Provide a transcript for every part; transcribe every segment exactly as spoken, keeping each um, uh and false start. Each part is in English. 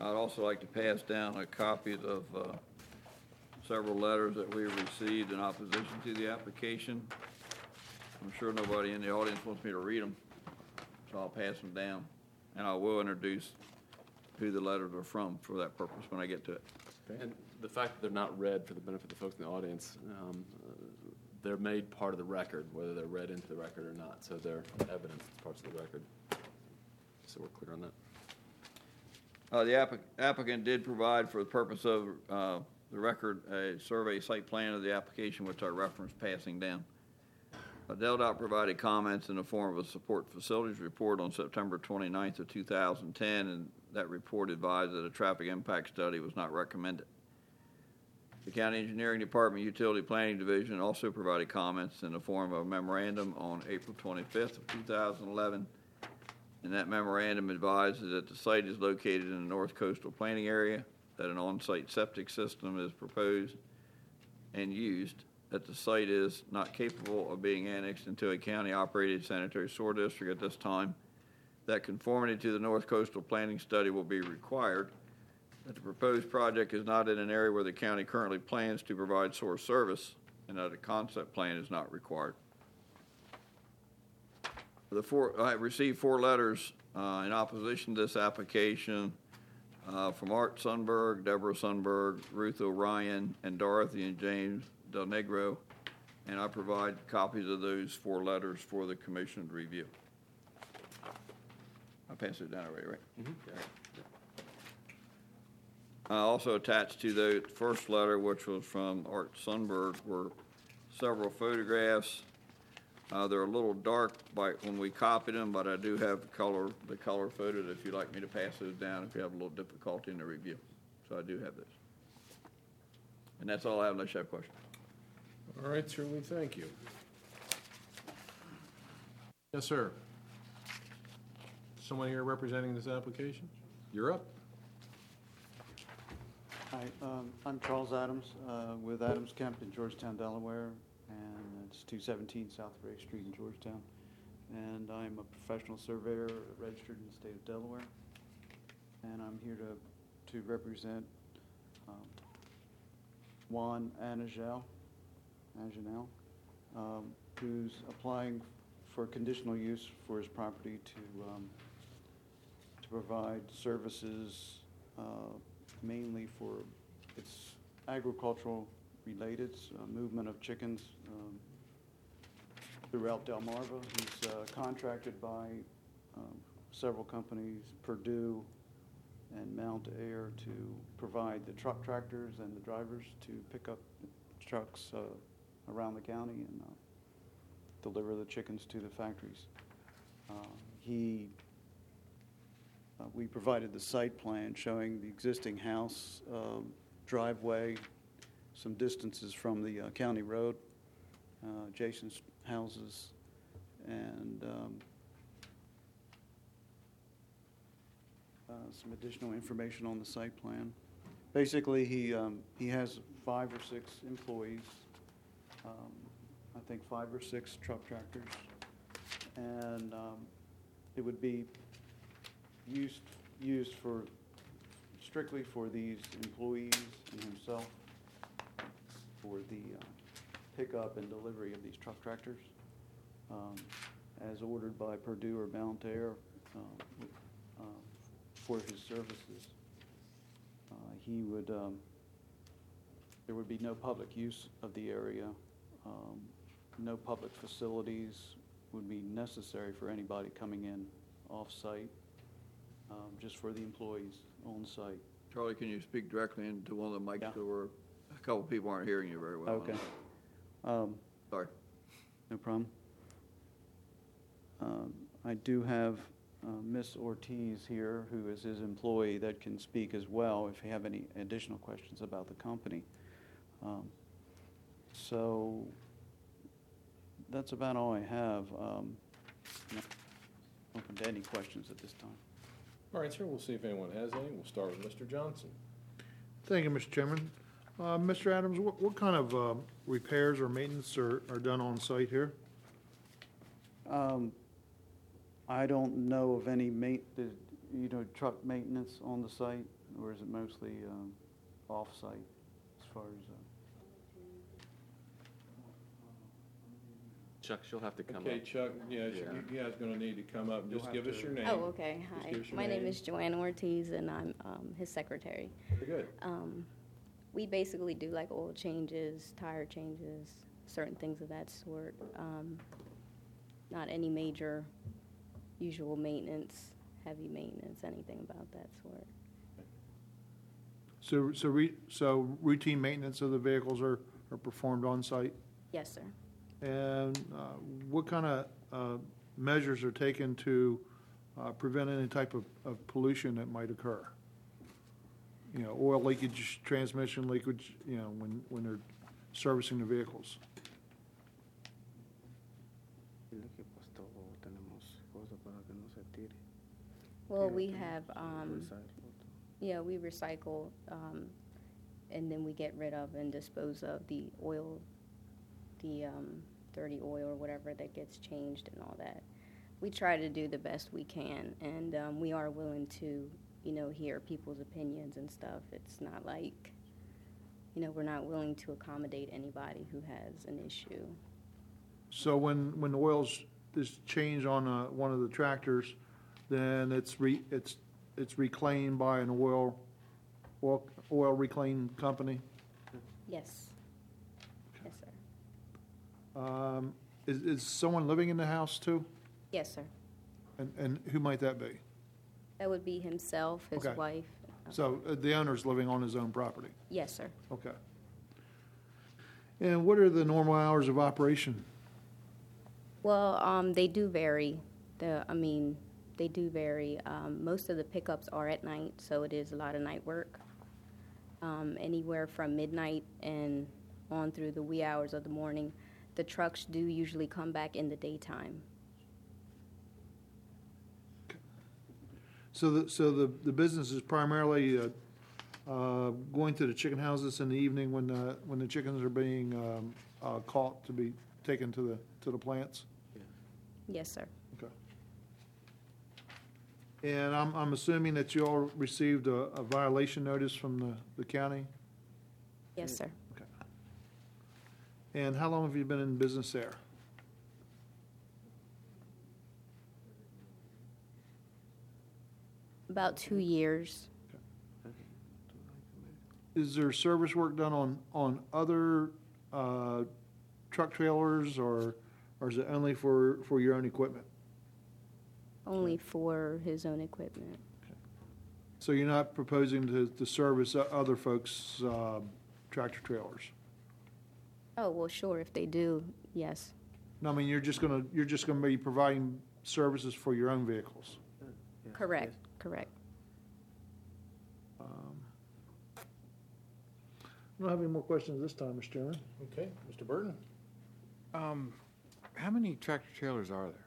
I'd also like to pass down a copy of uh, several letters that we received in opposition to the application. I'm sure nobody in the audience wants me to read them, so I'll pass them down. And I will introduce who the letters are from for that purpose when I get to it. Okay. And the fact that they're not read for the benefit of the folks in the audience, um, uh, they're made part of the record, whether they're read into the record or not. So they're evidence, it's parts of the record. So we're clear on that. Uh, the applic- applicant did provide, for the purpose of uh, the record, a survey site plan of the application, which I referenced passing down. Uh, DelDOT provided comments in the form of a support facilities report on September twenty-ninth of two thousand ten, and that report advised that a traffic impact study was not recommended. The County Engineering Department Utility Planning Division also provided comments in the form of a memorandum on April twenty-fifth of two thousand eleven. And that memorandum advises that the site is located in the North Coastal Planning Area, that an on-site septic system is proposed and used, that the site is not capable of being annexed into a county-operated sanitary sewer district at this time, that conformity to the North Coastal Planning Study will be required, that the proposed project is not in an area where the county currently plans to provide sewer service, and that a concept plan is not required. The four, I received four letters uh, in opposition to this application uh, from Art Sundberg, Deborah Sundberg, Ruth O'Ryan, and Dorothy and James Del Negro, and I provide copies of those four letters for the commission to review. I passed it down already, right? Mm-hmm. I also attached to the first letter, which was from Art Sundberg, were several photographs. Uh, they're a little dark by when we copied them, but I do have the color, the color photos if you'd like me to pass those down if you have a little difficulty in the review. So I do have those. And that's all I have unless you have questions. All right, certainly, thank you. Yes, sir. Someone here representing this application? You're up. Hi, um, I'm Charles Adams uh, with Adams Kemp in Georgetown, Delaware, and it's two seventeen South Ray Street in Georgetown. And I'm a professional surveyor registered in the state of Delaware. And I'm here to, to represent um, Juan Anagel, Anjanel, um, who's applying for conditional use for his property to, um, to provide services uh, mainly for its agricultural related uh, movement of chickens um, throughout Delmarva. He's uh, contracted by um, several companies, Purdue and Mount Air, to provide the truck tractors and the drivers to pick up trucks uh, around the county and uh, deliver the chickens to the factories. Uh, he Uh, we provided the site plan showing the existing house, um, driveway, some distances from the uh, county road, uh, adjacent houses, and um, uh, some additional information on the site plan. Basically, he um, he has five or six employees, um, I think five or six truck tractors, and um, it would be used used for strictly for these employees and himself for the uh, pickup and delivery of these truck tractors um, as ordered by Purdue or Mount Air uh, uh, for his services. Uh, he would um, there would be no public use of the area. Um, no public facilities would be necessary for anybody coming in off-site. Um, just for the employees on site. Charlie, can you speak directly into one of the mics? Yeah. There were a couple people aren't hearing you very well. Okay. Um, Sorry. no problem. Um, I do have uh, Miss Ortiz here, who is his employee, that can speak as well if you have any additional questions about the company. Um, so that's about all I have. Um, open to any questions at this time. All right, sir, we'll see if anyone has any. We'll start with Mister Johnson. Thank you, Mister Chairman. Uh, Mister Adams, what, what kind of uh, repairs or maintenance are, are done on site here? Um, I don't know of any ma- the, you know, truck maintenance on the site. or is it mostly um, off-site as far as? uh, Chuck, she'll have to come Okay, up. Chuck, yeah, Yeah. you guys gonna need to come up and You'll just have give us to- your name. Oh, okay, Just hi. give us your My name name. is Joanna Ortiz, and I'm um, his secretary. Very good. Um, We basically do like oil changes, tire changes, certain things of that sort. Um, Not any major usual maintenance, heavy maintenance, anything about that sort. So, so re, so routine maintenance of the vehicles are, are performed on site? Yes, sir. And uh, what kind of uh, measures are taken to uh, prevent any type of, of pollution that might occur? You know, oil leakage, transmission leakage, you know, when, when they're servicing the vehicles? Dile que pues todo tenemos cosas para que no se tire. Well, Tiro, we tiro, have, um, recycle todo. yeah, we recycle, um, and then we get rid of and dispose of the oil, the um, dirty oil or whatever that gets changed and all that. We try to do the best we can, and um, we are willing to, you know, hear people's opinions and stuff. It's not like, you know, we're not willing to accommodate anybody who has an issue. So when, when the oil's is changed on uh, one of the tractors, then it's re, it's, it's reclaimed by an oil, oil, oil reclaim company? Yes. Yes, sir. Um, Is, is someone living in the house too? Yes, sir. And, and who might that be? That would be himself, his Okay. wife. So uh, the owner's living on his own property? Yes, sir. Okay. And what are the normal hours of operation? Well, um, they do vary. The, I mean, they do vary. Um, most of the pickups are at night, so it is a lot of night work. Um, anywhere from midnight and on through the wee hours of the morning. The trucks do usually come back in the daytime. So the, so the, the business is primarily uh, uh, going to the chicken houses in the evening when, the when the chickens are being um, uh, caught to be taken to the, to the plants? Yes, sir. Okay. And I'm, I'm assuming that you all received a, a violation notice from the, the county? Yes, sir. Okay. And how long have you been in business there? About two years. Is there service work done on, on other uh, truck trailers, or, or is it only for, for your own equipment? Only for his own equipment. So you're not proposing to, to service o- other folks' uh, tractor trailers? Oh, well, sure, if they do, yes. No, I mean, you're just gonna, you're just gonna be providing services for your own vehicles? Yes, Correct, yes. correct. Um, I don't have any more questions this time, Mister Chairman. Okay, Mister Burton? Um, how many tractor trailers are there?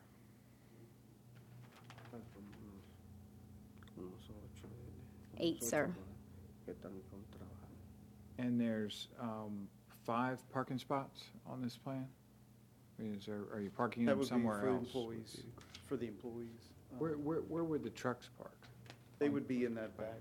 Hay como unos- unos ocho, eh, Eight, unos sir. ocho que están con trabajando. And there's, um, five parking spots on this plan? I mean, Is there, are you parking That them would be somewhere for else? employees, for the employees. Um, Where, where, where would the trucks park? They would be in that back.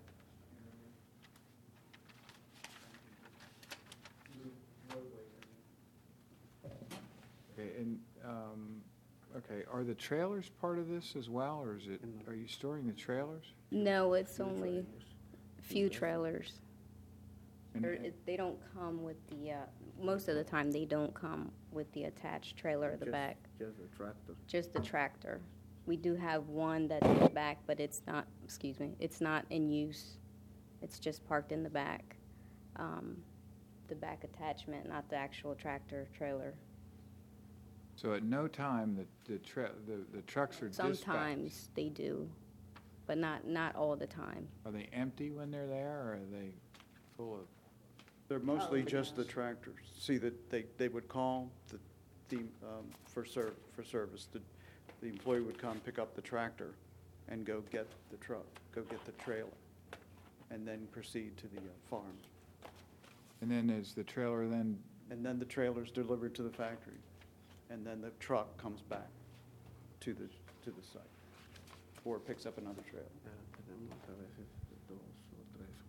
Okay, and, um, okay, are the trailers part of this as well, or is it, are you storing the trailers? No, it's only a few trailers. And- Or it- They don't come with the, uh, most of the time, they don't come with the attached trailer at the Just- back, Just the tractor. just the tractor. We do have one that's in the back, but it's not, excuse me, it's not in use. It's just parked in the back. Um, The back attachment, not the actual tractor trailer. So at no time, the, the tra, the, the trucks are dispatched? Sometimes they do, but not, not all the time. Are they empty when they're there, or are they full of? They're mostly Oh, just the yes. tractors. See, that they, they would call the, the, um, for ser, for service. The, the employee would come pick up the tractor and go get the truck, go get the trailer, and then proceed to the uh, farm. And then is the trailer then, And then the trailer's delivered to the factory, and then the truck comes back to the, to the site, or picks up another trailer. Ya tenemos a veces dos o tres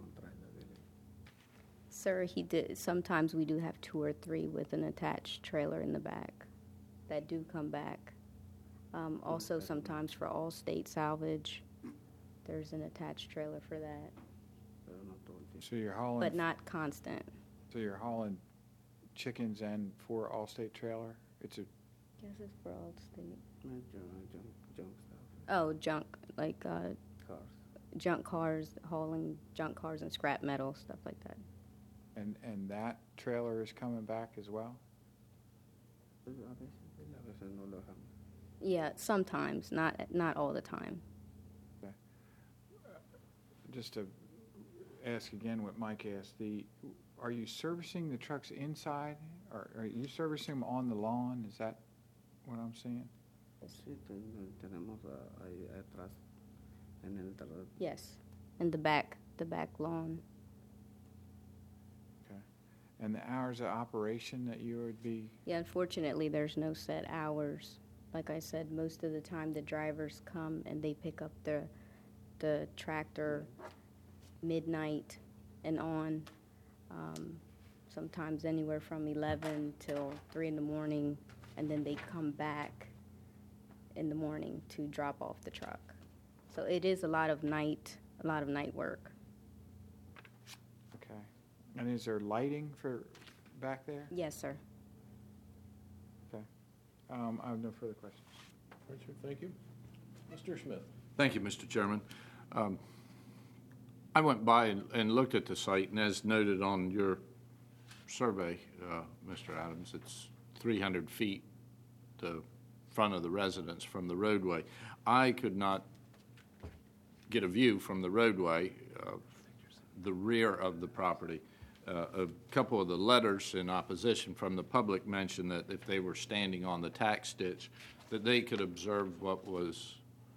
sir, he did. Sometimes we do have two or three with an attached trailer in the back that do come back. Um, also, sometimes for Allstate salvage, there's an attached trailer for that, Pero no todo el tiempo. So you're hauling, but not constant. so you're hauling chickens and for Allstate trailer? It's a, Guess it's for Allstate. No, junk, junk, junk stuff. Oh, junk, like uh, Cars. junk cars, hauling junk cars and scrap metal, stuff like that. and, and that trailer is coming back as well? Pues, a veces, a veces no lo dejamos. Yeah, sometimes, not not all the time. Just to ask again what Mike asked, the, are you servicing the trucks inside? Or are you servicing them on the lawn? Is that what I'm seeing? Sí, ten- tenemos ah, ahí atrás, en el terreno. Yes, in the back, the back lawn. Okay. And the hours of operation that you would be, Yeah, unfortunately, there's no set hours. Like I said, most of the time the drivers come and they pick up the the tractor midnight and on. Um, sometimes anywhere from eleven till three in the morning, and then they come back in the morning to drop off the truck. So it is a lot of night, a lot of night work. okay. And is there lighting for back there? Yes, sir. Okay. Um, I have no further questions. Richard, thank you. Mister Smith? Thank you, Mister Chairman. Um, I went by and, and looked at the site, and as noted on your survey, uh, Mister Adams, it's three hundred feet the front of the residence from the roadway. I could not get a view from the roadway, uh, the rear of the property. Uh, a couple of the letters in opposition from the public mentioned that if they were standing on the tax ditch, that they could observe what was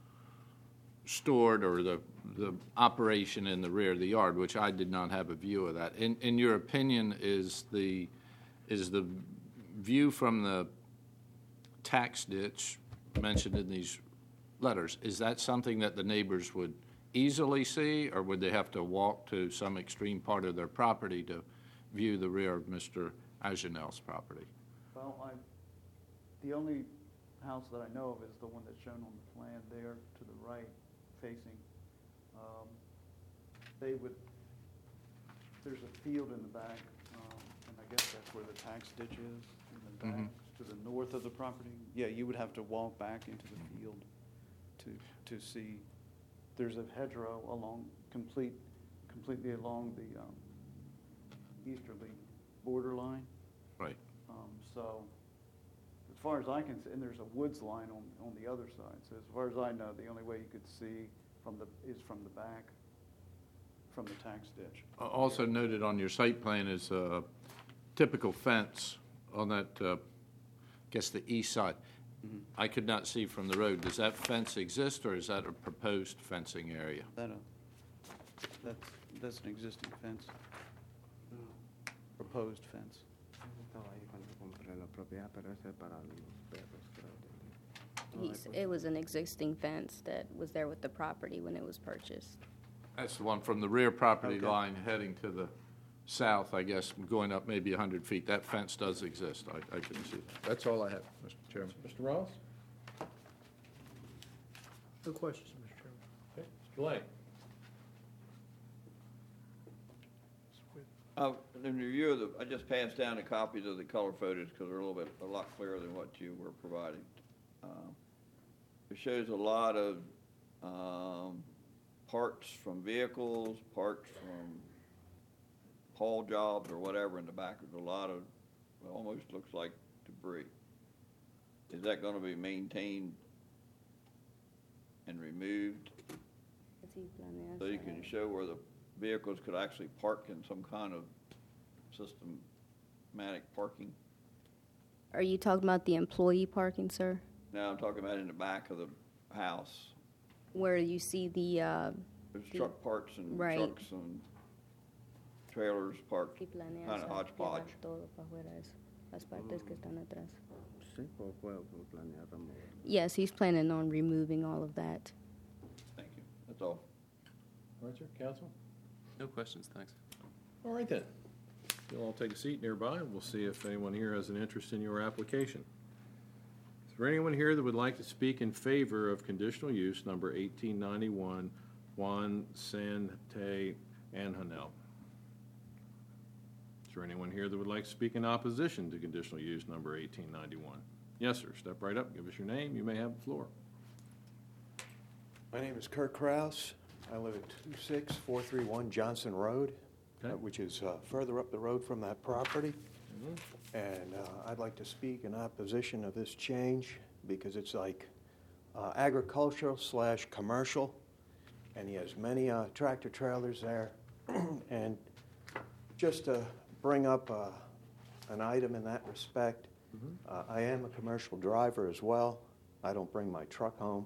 stored or the, the operation in the rear of the yard, which I did not have a view of that. In, in your opinion, is the, is the view from the tax ditch mentioned in these letters, is that something that the neighbors would easily see, or would they have to walk to some extreme part of their property to view the rear of Mister Agenel's property? Well, I, the only house that I know of is the one that's shown on the plan there to the right facing. Um, They would, there's a field in the back, um, and I guess that's where the tax ditch is, in the back, Mhm. to the north of the property. Yeah, you would have to walk back into the field to, to see. There's a hedgerow along, complete, completely along the um, easterly borderline. Right. Um, So, as far as I can see, and there's a woods line on, on the other side. So as far as I know, the only way you could see from the, is from the back, from the tax ditch. Uh, Also noted on your site plan is a typical fence on that, uh, I guess, the east side. I could not see from the road. Does that fence exist, or is that a proposed fencing area? That, uh, that's, that's an existing fence, proposed fence. Estaba ahí cuando compré la propiedad, pero ese es para los perros, creo. No, He's, hay it was an existing fence that was there with the property when it was purchased. That's the one from the rear property Okay. line heading to the south, I guess, going up maybe one hundred feet. That fence does exist. I, I can see that. That's all I have, Mister Chairman. Mister Ross? No questions, Mister Chairman. Okay. Mister Lang? Uh, in review of the, I just passed down the copies of the color photos because they're a little bit, a lot clearer than what you were providing. Um, It shows a lot of um, parts from vehicles, parts from haul jobs or whatever in the back. There's a lot of, it almost looks like debris. Is that going to be maintained and removed Así planea so you hacer. can show where the vehicles could actually park in some kind of systematic parking? Are you talking about the employee parking, sir? Now I'm talking about in the back of the house. Where you see the, uh, There's The- truck parts and right. trucks and trailers parked si planea kind of hacer- hodgepodge. llevar todo para afuera eso, las partes que están atrás. Sí, puedo, puedo puedo planear remover. Yes, he's planning on removing all of that. Thank you. That's all. All right, sir. Counsel? No questions, thanks. All right, then. You'll all take a seat nearby, and we'll see if anyone here has an interest in your application. Is there anyone here that would like to speak in favor of conditional use number eighteen ninety-one Juan Sante Anjanel? Is there anyone here that would like to speak in opposition to conditional use number eighteen ninety-one? Yes, sir. Step right up. Give us your name. You may have the floor. My name is Kurt Kraus. I live at two six four three one Johnson Road, Okay. uh, which is uh, further up the road from that property. And uh, I'd like to speak in opposition of this change because it's like uh, agricultural slash commercial, and he has many uh, tractor trailers there. And just to bring up uh, an item in that respect, uh, I am a commercial driver as well. I don't bring my truck home.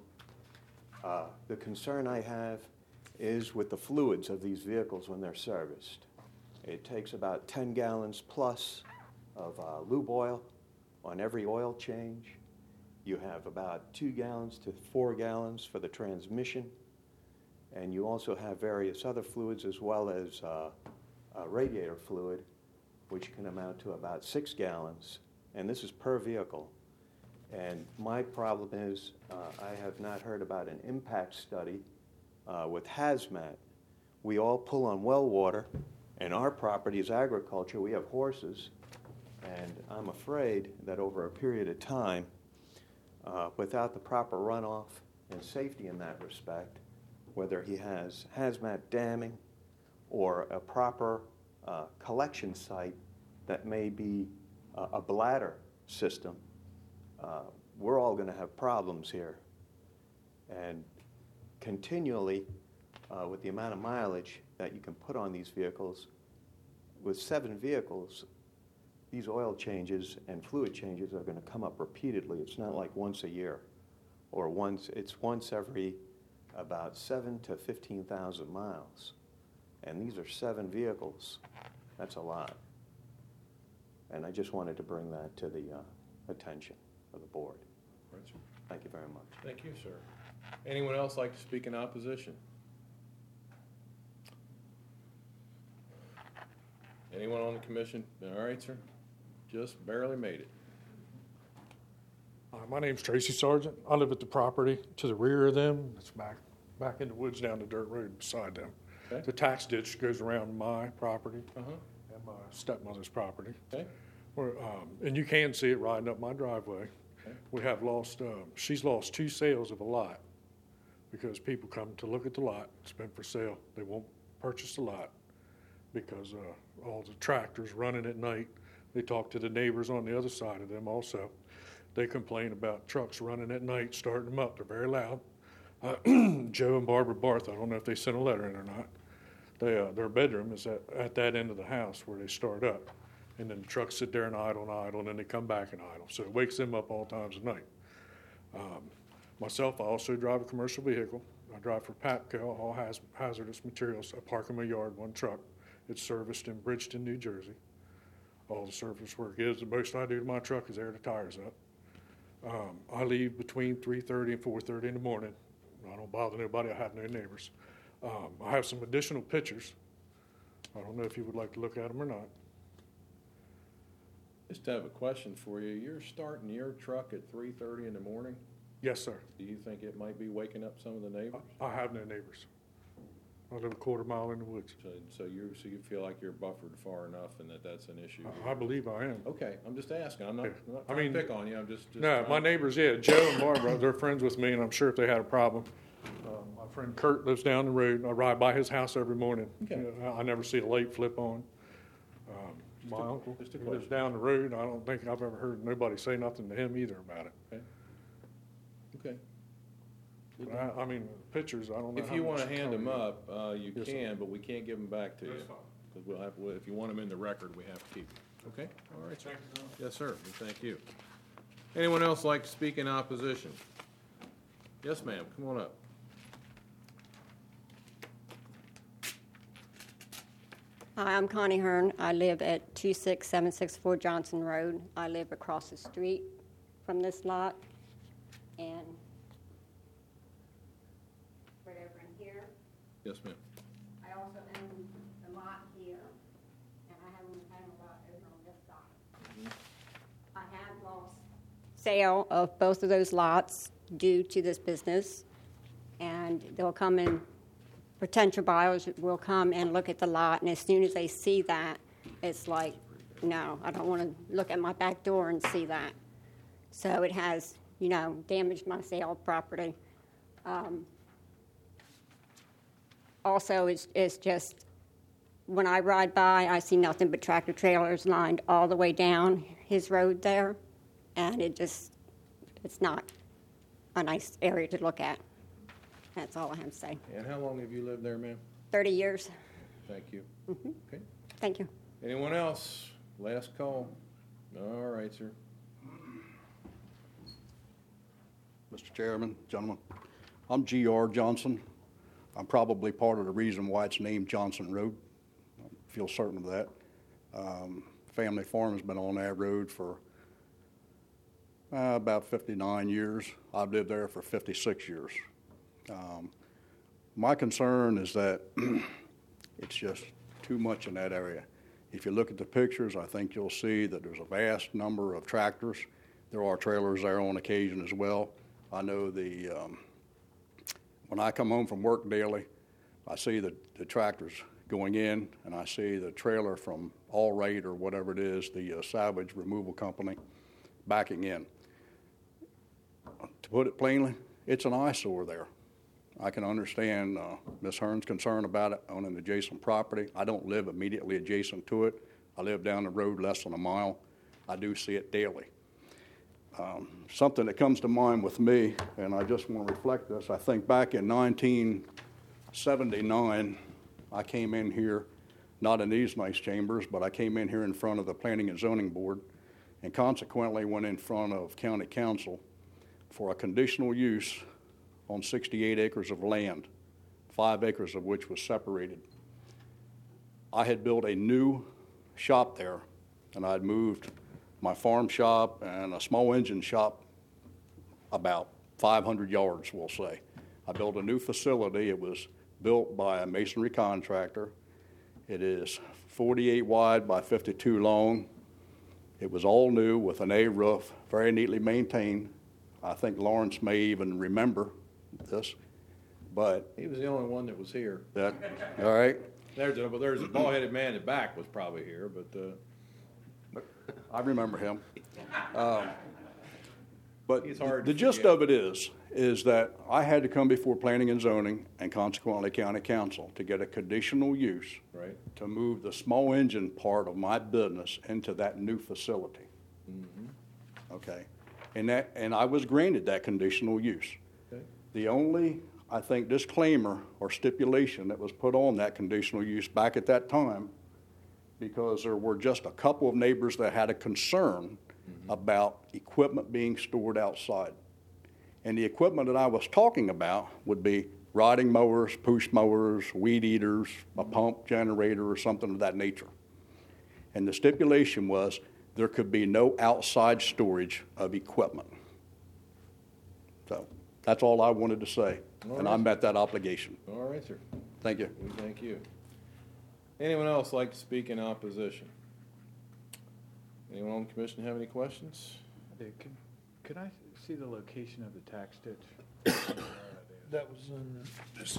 Uh, the concern I have is with the fluids of these vehicles when they're serviced. It takes about ten gallons plus of uh, lube oil on every oil change. You have about two gallons to four gallons for the transmission. And you also have various other fluids as well as uh, uh, radiator fluid, which can amount to about six gallons. And this is per vehicle. And my problem is uh, I have not heard about an impact study uh, with hazmat. We all pull on well water, and our property is agriculture. We have horses, and I'm afraid that over a period of time, uh, without the proper runoff and safety in that respect, whether he has hazmat damming or a proper uh, collection site that may be uh, a bladder system, uh, we're all going to have problems here. And continually, uh, with the amount of mileage that you can put on these vehicles, with seven vehicles, these oil changes and fluid changes are going to come up repeatedly. It's not like once a year, or once, it's once every about seven to fifteen thousand miles. And these are seven vehicles. That's a lot. And I just wanted to bring that to the uh, attention of the board. Right, sir. Thank you very much. Thank you, sir. Anyone else like to speak in opposition? Anyone on the commission? All right, sir. Just barely made it. Uh, my name's Tracy Sargent. I live at the property to the rear of them. It's back back in the woods down the dirt road beside them. Okay. The tax ditch goes around my property Uh-huh. and my stepmother's property. Okay. We're, um, and you can see it riding up my driveway. Okay. We have lost, um, she's lost two sales of a lot because people come to look at the lot. It's been for sale. They won't purchase the lot because uh, all the tractors running at night. They talk to the neighbors on the other side of them also. They complain about trucks running at night, starting them up. They're very loud. Uh, Joe and Barbara Barth, I don't know if they sent a letter in or not. They, uh, their bedroom is at, at that end of the house where they start up. And then the trucks sit there and idle and idle, and then they come back and idle. So it wakes them up all times of night. Um, myself, I also drive a commercial vehicle. I drive for Papco, all haz- hazardous materials. I park in my yard, one truck. It's serviced in Bridgeton, New Jersey. All the service work is, the most I do to my truck is air the tires up. Um, I leave between three thirty and four thirty in the morning. I don't bother nobody. I have no neighbors. Um, I have some additional pictures. I don't know if you would like to look at them or not. Just have a question for you. You're starting your truck at three thirty in the morning. Yes, sir. Do you think it might be waking up some of the neighbors? I, I have no neighbors. I live a quarter mile in the woods. So, so you, so you feel like you're buffered far enough and that that's an issue? I, I believe I am. Okay, I'm just asking. I'm not, Yeah. I'm not I trying to mean, pick on you. I'm just. just No, my trying- neighbors, yeah, Joe and Barbara, they're friends with me, and I'm sure if they had a problem. Uh, my friend Kurt lives down the road. I ride by his house every morning. Okay. You know, I I never see a light flip on. Um, my a- uncle just a he lives question. down the road. I don't think I've ever heard nobody say nothing to him either about it. Okay. Okay. But I, I mean, pictures, I don't know. If how you want to much hand color them you- up, uh, you Yes, sir. can, but we can't give them back to you. That's fine. Because we'll have, well, if you want them in the record, we have to keep them. Okay? All right, sir. Yes, sir. Well, thank you. Anyone else like to speak in opposition? Yes, ma'am. Come on up. Hi, I'm Connie Hearn. I live at two six seven six four Johnson Road. I live across the street from this lot. And right over in here. Yes, ma'am. I also own the lot here. And I haven't owned a sale of both of those lots due to this business, and they'll come in, potential buyers will come and look at the lot, and as soon as they see that, it's like, no, I don't want to look at my back door and see that. So it has, you know, damaged my sale property. Um, also, it's, it's just, when I ride by, I see nothing but tractor trailers lined all the way down his road there, and it just, it's not a nice area to look at. That's all I have to say. And how long have you lived there, ma'am? thirty years. Thank you. Mm-hmm. Okay. Thank you. Anyone else? Last call. All right, sir. Mister Chairman, gentlemen, I'm G R Johnson. I'm probably part of the reason why it's named Johnson Road. I feel certain of that. Um, family farm has been on that road for uh, about fifty-nine years. I've lived there for fifty-six years. Um, my concern is that it's just too much in that area. If you look at the pictures, I think you'll see that there's a vast number of tractors. There are trailers there on occasion as well. I know the, um, when I come home from work daily, I see the, the tractors going in, and I see the trailer from All Right or whatever it is, the uh, salvage removal company, backing in. To put it plainly, it's an eyesore there. I can understand uh, Miz Hearn's concern about it on an adjacent property. I don't live immediately adjacent to it. I live down the road less than a mile. I do see it daily. Um, something that comes to mind with me, and I just want to reflect this, I think back in nineteen seventy-nine, I came in here, not in these nice chambers, but I came in here in front of the Planning and Zoning Board, and consequently went in front of County Council for a conditional use on sixty-eight acres of land, five acres of which was separated. I had built a new shop there, and I'd moved my farm shop and a small engine shop about five hundred yards, we'll say. I built a new facility. It was built by a masonry contractor. It is forty-eight wide by fifty-two long. It was all new with an A roof, very neatly maintained. I think Lawrence may even remember this, but He was the only one that was here. that, all right. There's a, there's a bald-headed man in the back was probably here, but, uh, I remember him. Um, But He's hard the to gist forget. of it is, is that I had to come before Planning and Zoning and consequently County Council to get a conditional use right? to move the small engine part of my business into that new facility. Mm-hmm. Okay? And that, and I was granted that conditional use. Okay. The only, I think, disclaimer or stipulation that was put on that conditional use back at that time, because there were just a couple of neighbors that had a concern mm-hmm. about equipment being stored outside. And the equipment that I was talking about would be riding mowers, push mowers, weed eaters, a pump generator, or something of that nature. And the stipulation was there could be no outside storage of equipment. So that's all I wanted to say, All and right. I met that obligation. All right, sir. Thank you. We thank you. Anyone else like to speak in opposition? Anyone on the commission have any questions? Uh, Can, could I see the location of the tax ditch? That was in this.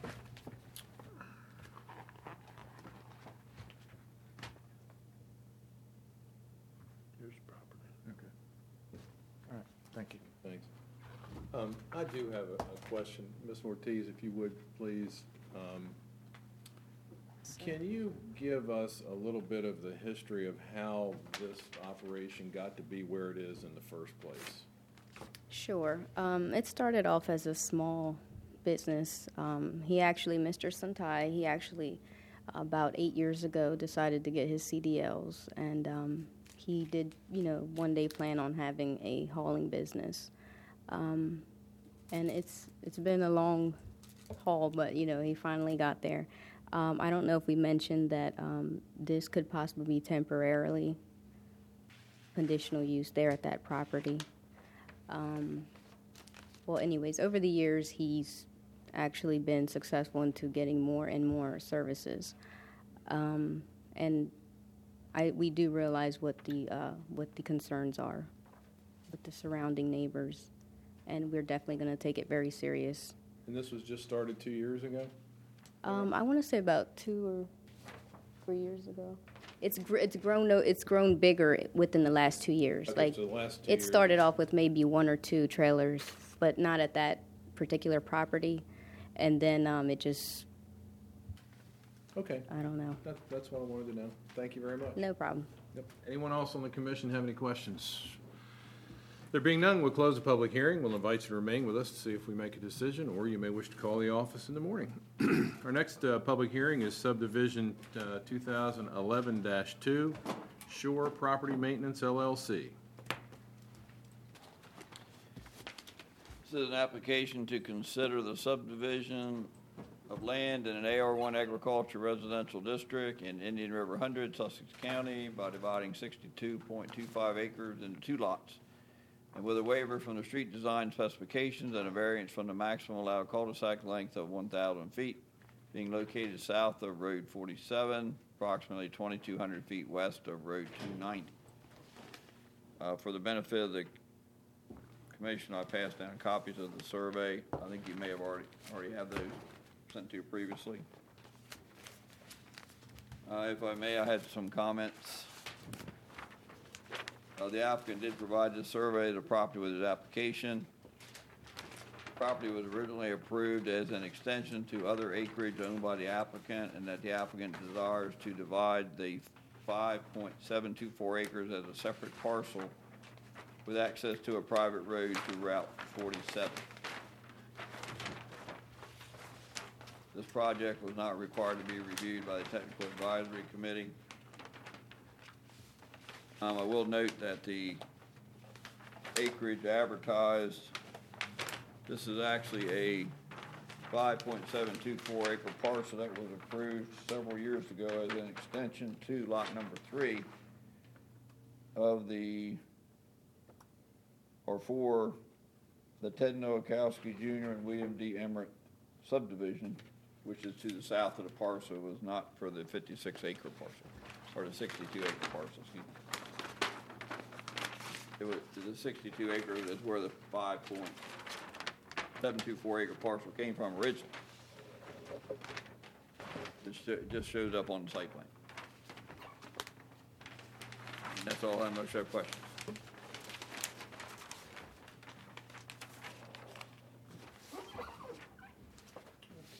Here's the property. Okay. All right, thank you. Thanks. Um, I do have a, a question. Miz Ortiz, if you would, please. Um, Can you give us a little bit of the history of how this operation got to be where it is in the first place? Sure. Um, it started off as a small business. Um, he actually, Mister Santai, he actually, about eight years ago, decided to get his C D Ls, and um, he did, you know, one day plan on having a hauling business. Um, and it's it's been a long haul, but, you know, he finally got there. Um, I don't know if we mentioned that um, this could possibly be temporarily conditional use there at that property. Um, well, anyways, over the years, he's actually been successful into getting more and more services, um, and I we do realize what the uh, what the concerns are with the surrounding neighbors. And we're definitely going to take it very serious. And this was just started two years ago? Um, I want to say about two or three years ago. It's gr- it's grown no, it's grown bigger within the last two years. Okay, like so the last two it years. started off with maybe one or two trailers, but not at that particular property. And then um, it just, Okay, I don't know. that, that's what I wanted to know. Thank you very much. No problem. Yep. Anyone else on the commission have any questions? There being none, we'll close the public hearing. We'll invite you to remain with us to see if we make a decision, or you may wish to call the office in the morning. Our next uh, public hearing is subdivision uh, two thousand eleven dash two, Shore Property Maintenance L L C. This is an application to consider the subdivision of land in an A R one agriculture residential district in Indian River Hundred, Sussex County, by dividing sixty-two point two five acres into two lots, and with a waiver from the street design specifications and a variance from the maximum allowed cul-de-sac length of one thousand feet, being located south of Road forty-seven, approximately twenty-two hundred feet west of Road two ninety. Uh, for the benefit of the commission, I passed down copies of the survey. I think you may have already already have those sent to you previously. Uh, if I may, I had some comments. Uh, the applicant did provide the survey of the property with his application. The property was originally approved as an extension to other acreage owned by the applicant, and that the applicant desires to divide the five point seven two four acres as a separate parcel with access to a private road to Route forty-seven. This project was not required to be reviewed by the Technical Advisory Committee. Um, I will note that the acreage advertised, this is actually a five point seven two four acre parcel that was approved several years ago as an extension to lot number three of the, or for the Ted Nowakowski Junior and William D. Emmerich subdivision, which is to the south of the parcel. It was not for the fifty-six acre parcel, or the sixty-two acre parcel, excuse me. It was, the sixty-two acres is where the five point seven two four acre parcel came from originally. It sh- it just shows up on the site plan. And that's all, unless you have questions.